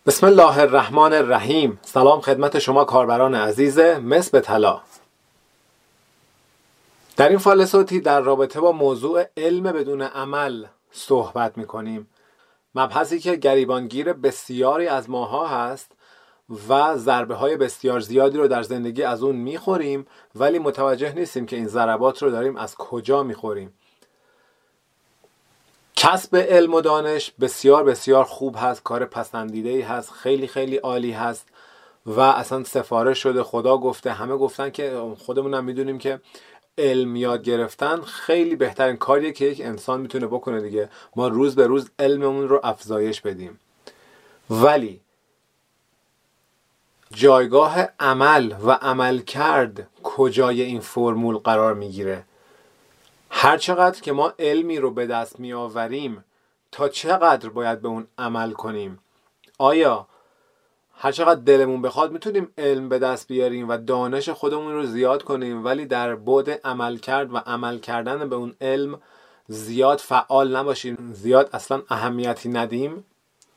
بسم الله الرحمن الرحیم. سلام خدمت شما کاربران عزیز مس به طلا. در این فایل صوتی در رابطه با موضوع علم بدون عمل صحبت می‌کنیم. مبحثی که گریبانگیر بسیاری از ماها هست و ضربه‌های بسیار زیادی رو در زندگی از اون می‌خوریم، ولی متوجه نیستیم که این ضربات رو داریم از کجا می‌خوریم. کسب علم و دانش بسیار بسیار خوب هست، کار پسندیده‌ای هست، خیلی خیلی عالی هست و اصلا سفارش شده، خدا گفته، همه گفتن که خودمونم میدونیم که علم یاد گرفتن خیلی بهترین کاریه که یک انسان میتونه بکنه دیگه. ما روز به روز علممون رو افزایش بدیم. ولی جایگاه عمل و عمل کرد کجای این فرمول قرار میگیره؟ هر چقدر که ما علمی رو به دست می آوریم تا چقدر باید به اون عمل کنیم؟ آیا هر چقدر دلمون بخواد میتونیم علم به دست بیاریم و دانش خودمون رو زیاد کنیم، ولی در بعد عمل کرد و عمل کردن به اون علم زیاد فعال نباشیم، زیاد اصلا اهمیتی ندیم؟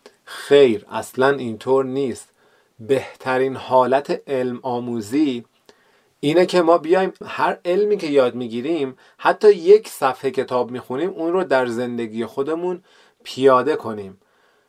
خیر، اصلا اینطور نیست. بهترین حالت علم آموزی اینه که ما بیایم هر علمی که یاد میگیریم، حتی یک صفحه کتاب میخونیم، اون رو در زندگی خودمون پیاده کنیم.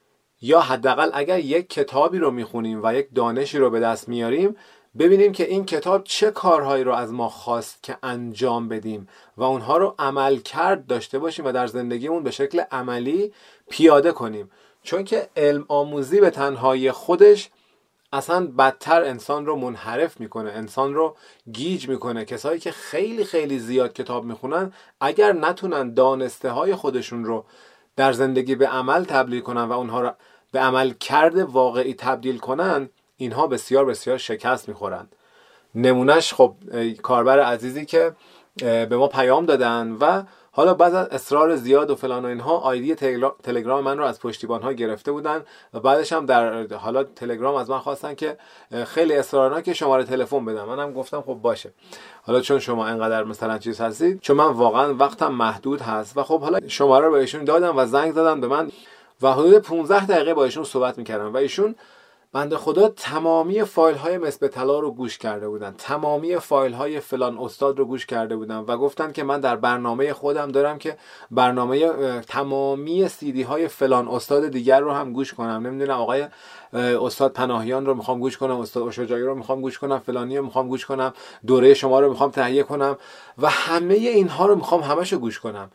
یا حداقل اگر یک کتابی رو میخونیم و یک دانشی رو به دست میاریم، ببینیم که این کتاب چه کارهایی رو از ما خواست که انجام بدیم و اونها رو عمل کرد داشته باشیم و در زندگیمون به شکل عملی پیاده کنیم. چون که علم آموزی به تنهایی خودش اصلا بدتر انسان رو منحرف میکنه، انسان رو گیج میکنه. کسایی که خیلی خیلی زیاد کتاب میخونن، اگر نتونن دانسته های خودشون رو در زندگی به عمل تبدیل کنن و اونها رو به عمل کرده واقعی تبدیل کنن، اینها بسیار بسیار شکست میخورن. نمونهش خب کاربر عزیزی که به ما پیام دادن و حالا بعد از اصرار زیاد و فلان و اینها آیدی تلگرام من رو از پشتیبان ها گرفته بودن و بعدش هم در حالا تلگرام از من خواستن که خیلی اصرارنا که شماره تلفن بدم. منم گفتم خب باشه، حالا چون شما اینقدر مثلا چیز هستید، چون من واقعا وقتم محدود هست و خب حالا شماره رو بهشون دادم و زنگ زدن به من و حدود 15 دقیقه با ایشون صحبت میکردم و ایشون بنده خدا تمامی فایل های مس به طلا رو گوش کرده بودن، تمامی فایل های فلان استاد رو گوش کرده بودن و گفتن که من در برنامه خودم دارم که برنامه تمامی CD های فلان استاد دیگر رو هم گوش کنم. نمیدونم آقای استاد پناهیان رو میخوام گوش کنم، استاد شجاعی رو میخوام گوش کنم، فلانی رو میخوام گوش کنم، دوره شما رو میخوام تهیه کنم و همه اینها رو میخوام همشو گوش کنم.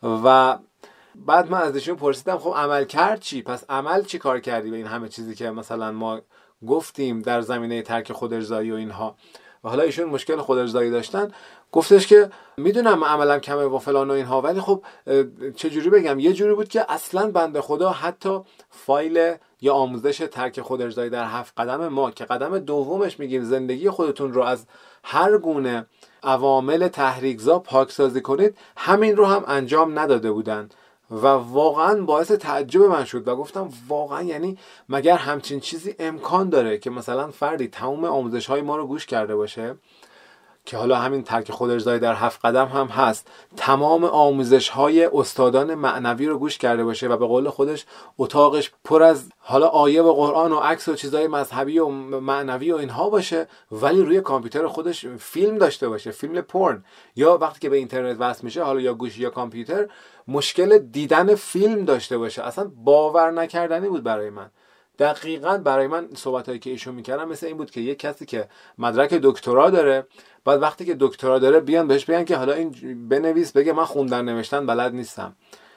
و بعد من ازشون پرسیدم خب عمل کرد چی؟ پس عمل چی کار کردی به این همه چیزی که مثلا ما گفتیم در زمینه ترک خودارضایی و اینها؟ و حالا ایشون مشکل خودارضایی داشتن، گفتش که میدونم عملم کمه و فلان و اینها، ولی خب چجوری بگم، یه جوری بود که اصلا بنده خدا حتی فایل یا آموزش ترک خودارضایی در 7 قدم ما که قدم دومش میگیم زندگی خودتون رو از هر گونه عوامل تحریک‌زا پاکسازی کنید، همین رو هم انجام نداده بودن و واقعا باعث تعجب من شد و گفتم واقعا یعنی مگر همچین چیزی امکان داره که مثلا فردی تمام آموزش های ما رو گوش کرده باشه، که حالا همین ترک خودارضایی در 7 قدم هم هست، تمام آموزش های استادان معنوی رو گوش کرده باشه و به قول خودش اتاقش پر از حالا آیه و قرآن و عکس و چیزای مذهبی و معنوی و اینها باشه، ولی روی کامپیوتر خودش فیلم داشته باشه، فیلم پورن، یا وقتی که به اینترنت وصل میشه حالا یا گوشی یا کامپیوتر مشکل دیدن فیلم داشته باشه. اصلا باور نکردنی بود برای من. دقیقاً برای من صحبتایی که ایشون میکردن مثل این بود که یک کسی که مدرک دکترا داره، بعد وقتی که دکترا داره بیان بهش بگن که حالا این بنویس، بگه من خوندن نوشتن بلد نیستم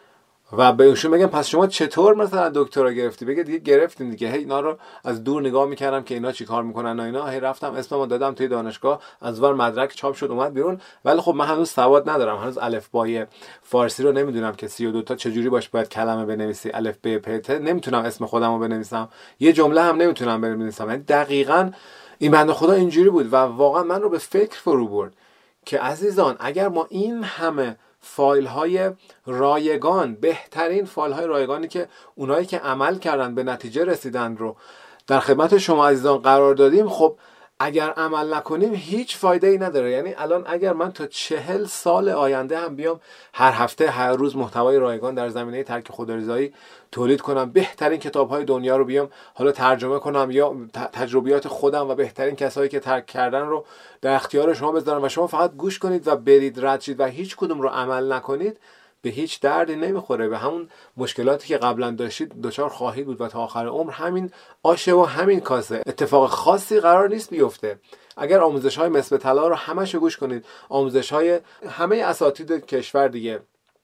و به ایشون بگم پس شما چطور مثلا دکترا گرفتی؟ بگه دیگه گرفتیم دیگه. هی اینا رو از دور نگاه میکردم که اینا چی کار میکنن و اینا، هی رفتم اسممو دادم توی دانشگاه، از ور مدرک چاپ شد اومد بیرون، ولی خب من هنوز سواد ندارم، هنوز الفبای فارسی رو نمیدونم که 32 تا چجوری باید کلمه بنویسی، الف ب پ ت، نمیتونم اسم خودمو بنویسم، یه جمله هم نمیتونم بنویسم. یعنی دقیقاً این بنده خدا اینجوری بود و واقعا من رو به فکر فرو برد که عزیزان اگر ما این همه فایل های رایگان، بهترین فایل های رایگانی که اونایی که عمل کردن به نتیجه رسیدن رو در خدمت شما عزیزان قرار دادیم، خب اگر عمل نکنیم هیچ فایده ای نداره. یعنی الان اگر من تا 40 سال آینده هم بیام هر هفته هر روز محتوای رایگان در زمینه ترک خودارضایی تولید کنم، بهترین کتاب‌های دنیا رو بیام حالا ترجمه کنم یا تجربیات خودم و بهترین کسایی که ترک کردن رو در اختیار شما بذارم و شما فقط گوش کنید و برید رد شید و هیچ کدوم رو عمل نکنید، به هیچ دردی نمیخوره. به همون مشکلاتی که قبلا داشتید دچار خواهید بود و تا آخر عمر همین آشه و همین کاسه. اتفاق خاصی قرار نیست بیفته. اگر آموزش‌های مصر طلا رو همه‌شو گوش کنید، آموزش‌های همه اساتید کشور دیگه،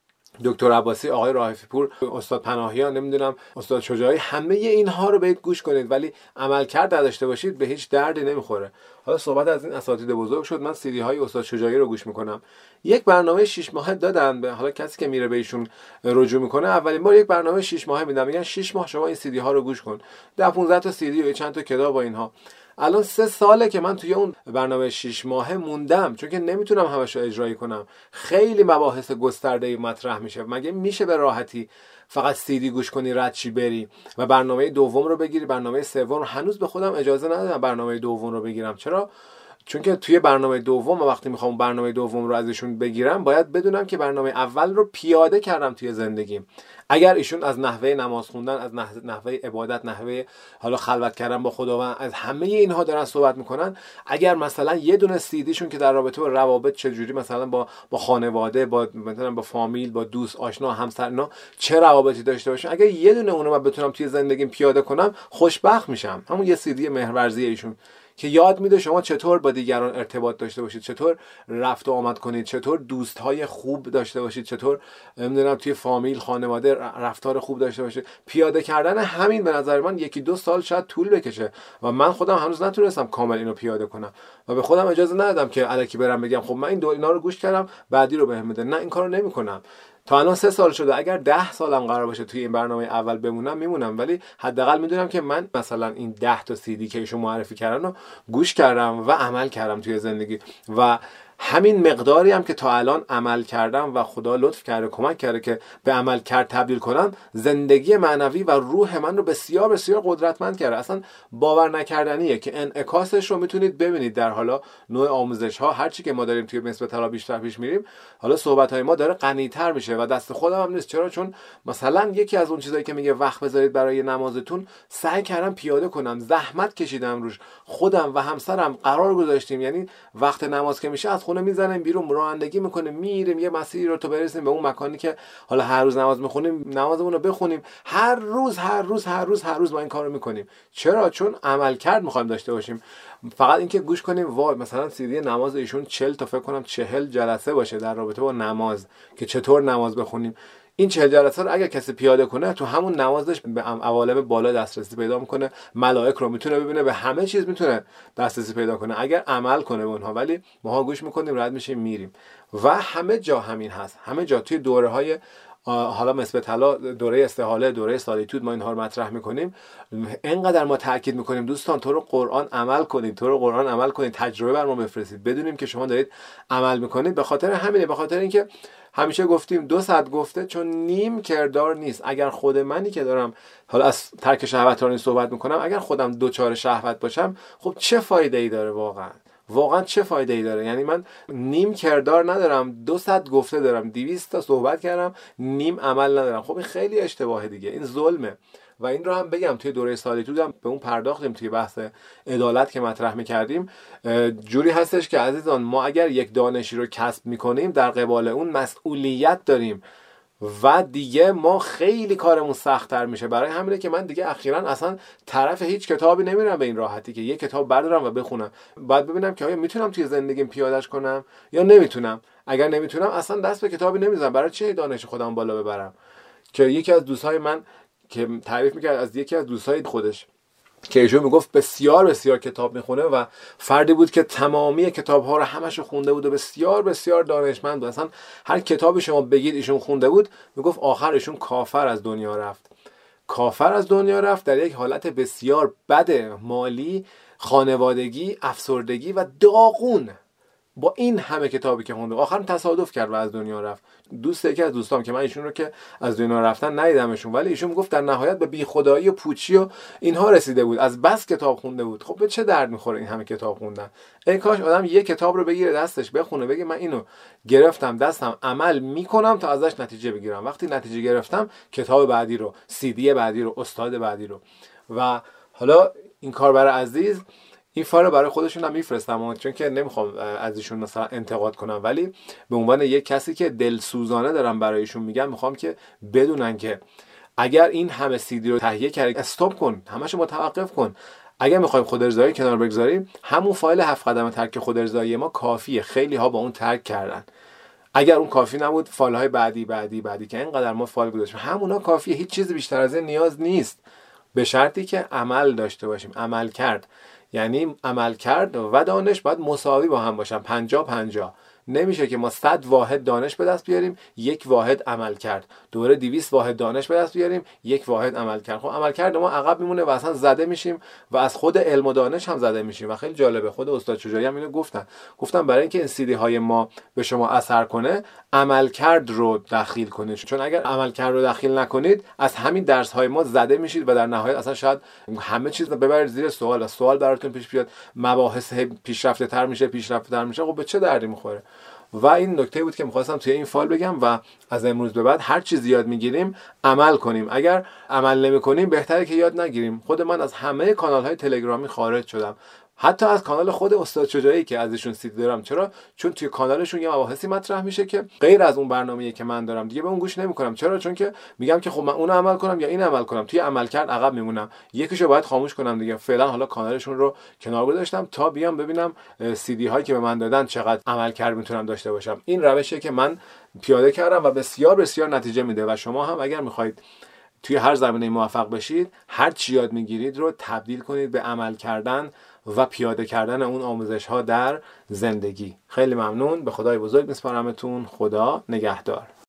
دکتر عباسی، آقای راهفی پور، استاد پناهیان، نمیدونم استاد شجاعی، همه اینها رو برید گوش کنید ولی عمل کرد نداشته باشید به هیچ دردی نمیخوره. حالا صحبت از این اساتید بزرگ شد، من CD های استاد شجاعی رو گوش میکنم. یک برنامه 6 ماهه دادن به حالا کسی که میره بهشون رجوع میکنه، اولین بار یک برنامه 6 ماهه میدن، میگن 6 ماه شما این CD ها رو گوش کن، 10 15 تا CD و چند تا کتاب با اینها. الان 3 ساله که من توی اون برنامه 6 ماهه موندم، چون که نمیتونم همشو اجرایی کنم. خیلی مباحث گسترده‌ای مطرح میشه. مگه میشه به راحتی فقط CD گوش کنی رد چی بری و برنامه دوم رو بگیری، برنامه سوم؟ هنوز به خودم اجازه ندادم برنامه دوم رو بگیرم. چرا؟ چون که توی برنامه دوم وقتی میخوام برنامه دوم رو ازشون بگیرم باید بدونم که برنامه اول رو پیاده کردم توی زندگیم. اگر ایشون از نحوه نماز خوندن، از نحوه عبادت، نحوه حالا خلوت کردن با خداوند، از همه اینها دارن صحبت میکنن، اگر مثلا یه دونه سیدیشون که در رابطه با روابط چجوری مثلا با خانواده، با مثلا با فامیل، با دوست، آشنا، همسر، اینا چه روابطی داشته باشن، اگر یه دونه اونو من بتونم توی زندگیم پیاده کنم خوشبخت میشم. همون یه سیدی مهرورزی ایشون که یاد میده شما چطور با دیگران ارتباط داشته باشید، چطور رفت و آمد کنید، چطور دوستهای خوب داشته باشید، چطور نمیدونم توی فامیل، خانواده رفتار خوب داشته باشید. پیاده کردن همین به نظر من 1-2 سال شاید طول بکشه و من خودم هنوز نتونستم کامل اینو پیاده کنم و به خودم اجازه ندادم که الکی برم بگم خب من اینا رو گوش کردم بعدی رو بهم بده. نه، این کارو نمیکنم. تا الان 3 سال شده، اگر 10 سالم قرار باشه توی این برنامه اول بمونم میمونم، ولی حداقل میدونم که من مثلا این 10 تا CD که ایشون معرفی کردن رو گوش کردم و عمل کردم توی زندگی و همین مقداری هم که تا الان عمل کردم و خدا لطف کرده کمک کرده که به عمل کرد تبدیل کنم، زندگی معنوی و روح من رو بسیار بسیار قدرتمند کرده. اصلا باور نکردنیه که انعکاسش رو میتونید ببینید در حالا نوع آموزش ها، هر چی که ما داریم توی مصر طلا بیشتر پیش میریم، حالا صحبت های ما داره غنی‌تر میشه و دست خودم هم نیست. چرا؟ چون مثلا یکی از اون چیزایی که میگه وقت بذارید برای نمازتون، سعی کردم پیاده کنم، زحمت کشیدم روش، خودم و همسرم قرار گذاشتیم، یعنی وقت نماز که میشه از خونه میزنیم بیرون، رانندگی میکنیم، میریم یه مسیری رو تا برسیم به اون مکانی که حالا هر روز نماز میخونیم، نمازمون رو بخونیم. هر روز ما این کارو میکنیم. چرا؟ چون عمل کرد میخوایم داشته باشیم. فقط اینکه گوش کنیم وای مثلا سیدی نماز ایشون 40 تا فکر کنم 40 جلسه باشه در رابطه با نماز که چطور نماز بخونیم. این 40 جلسه رو اگر کسی پیاده کنه تو همون نمازش به عوالم بالا دسترسی پیدا میکنه، ملائک رو میتونه ببینه، به همه چیز میتونه دسترسی پیدا کنه اگر عمل کنه به اونها. ولی ما گوش میکنیم، رد میشیم، میریم و همه جا همین هست. همه جا توی دوره‌های حالا مصر طلا، دوره استحاله، دوره سالیتود، ما اینها رو مطرح میکنیم. اینقدر ما تاکید میکنیم دوستان تو رو قرآن عمل کنید، تو رو قرآن عمل کنید، تجربه بر ما بفرستید، بدونیم که شما دارید عمل میکنید. به خاطر همینه، به خاطر اینکه همیشه گفتیم 200 گفته چون نیم کردار نیست. اگر خود منی که دارم حالا از ترک شهوت رو صحبت میکنم، اگر خودم دوچار شهوت باشم، خب چه فایده ای داره؟ واقعا چه فایده ای داره؟ یعنی من نیم کردار ندارم، 200 گفته دارم، 200 تا صحبت کردم، نیم عمل ندارم. خب این خیلی اشتباهه دیگه، این ظلمه. و این رو هم بگم توی دوره سالیتود هم به اون پرداختیم، توی بحث عدالت که مطرح می‌کردیم. جوری هستش که عزیزان ما اگر یک دانشی رو کسب می‌کنیم در قبال اون مسئولیت داریم و دیگه ما خیلی کارمون سخت‌تر میشه. برای همینه که من دیگه اخیراً اصلا طرف هیچ کتابی نمیرم به این راحتی که یک کتاب بردارم و بخونم. باید ببینم که آیا میتونم توی زندگیم پیاده‌اش کنم یا نمیتونم. اگر نمیتونم اصلا دست به کتابی نمیزنم. برای چه دانش خودم بالا ببرم؟ که یکی از دوستای من که تعریف میکرد از یکی از دوستای خودش که ایشون میگفت بسیار بسیار کتاب میخونه و فردی بود که تمامی کتاب‌ها رو همشو خونده بود و بسیار بسیار دانشمند بود. اصلا هر کتابی شما بگید ایشون خونده بود، میگفت آخر ایشون کافر از دنیا رفت در یک حالت بسیار بد، مالی، خانوادگی، افسردگی و داغون. با این همه کتابی که خونده آخرم تصادف کرد و از دنیا رفت. یکی از دوستام که من ایشون رو که از دنیا رفتن ندیدمشون، ولی ایشون گفت در نهایت به بیخدایی و پوچی و اینها رسیده بود، از بس کتاب خونده بود. خب به چه درد میخوره این همه کتاب خوندن؟ ای کاش آدم یک کتاب رو بگیره دستش بخونه، بگه من اینو گرفتم دستم، عمل میکنم تا ازش نتیجه بگیرم. وقتی نتیجه گرفتم کتاب بعدی رو، CD بعدی رو، استاد بعدی رو. و حالا این کاربر عزیز این فایل برای خودشون هم میفرستم، چون که نمیخوام از ایشون مثلا انتقاد کنم، ولی به عنوان یک کسی که دلسوزانه دارم برایشون میگم، میخوام که بدونن که اگر این همه CD رو تهیه کردی استاپ کن، همشو متوقف کن. اگر میخوایم خود ارضایی کنار بگذاریم، همون فایل 7 قدم ترک خود ارضایی ما کافیه. خیلی ها با اون ترک کردن. اگر اون کافی نبود، فایل های بعدی که اینقدر ما فایل گذاشتیم همونا کافیه. هیچ چیز بیشتر از این نیاز نیست، به شرطی که عمل داشته باشیم. عمل کرد یعنی عمل کرد و دانش باید مساوی با هم باشن، 50-50. نمیشه که ما 100 واحد دانش به دست بیاریم، 1 واحد عمل کرد. دوره 200 واحد دانش به دست بیاریم، 1 واحد عمل کرد. خب عمل کرد ما عقب میمونه و اصلا زده میشیم و از خود علم و دانش هم زده میشیم. و خیلی جالبه، خود استاد شجاعی هم اینو گفتن برای اینکه این CD های ما به شما اثر کنه، عمل کرد رو داخل کنید. چون اگر عمل کرد رو داخل نکنید، از همین درس های ما زده میشید و در نهایت اصلا شاید همه چیز ببرید زیر سوال براتون پیش بیاد، مباحث پیشرفته تر میشه. خب به چه دردی میخوره؟ و این نکته بود که میخواستم توی این فایل بگم. و از امروز به بعد هر چیزی یاد میگیریم عمل کنیم. اگر عمل نمیکنیم بهتره که یاد نگیریم. خود من از همه کانال های تلگرامی خارج شدم، حتی از کانال خود استاد شجاعی که ازشون CD دارم. چرا؟ چون توی کانالشون یه مباحثی مطرح میشه که غیر از اون برنامه‌ای که من دارم، دیگه به اون گوش نمیکنم. چرا؟ چون که میگم که خب من اونو عمل کنم یا این عمل کنم، توی عمل کرد عقب میمونم، یکیشو باید خاموش کنم دیگه. فعلا حالا کانالشون رو کنار گذاشتم تا بیام ببینم CD هایی که به من دادن چقدر عمل کرد میتونم داشته باشم. این روشیه که من پیاده کردم و بسیار بسیار نتیجه میده. و شما هم اگر میخواید توی هر زمینه موفق بشید، هر چی یاد میگیرید رو تبدیل کنید به عمل کردن و پیاده کردن اون آموزش ها در زندگی. خیلی ممنون، به خدای بزرگ میسپارمتون. خدا نگهدار.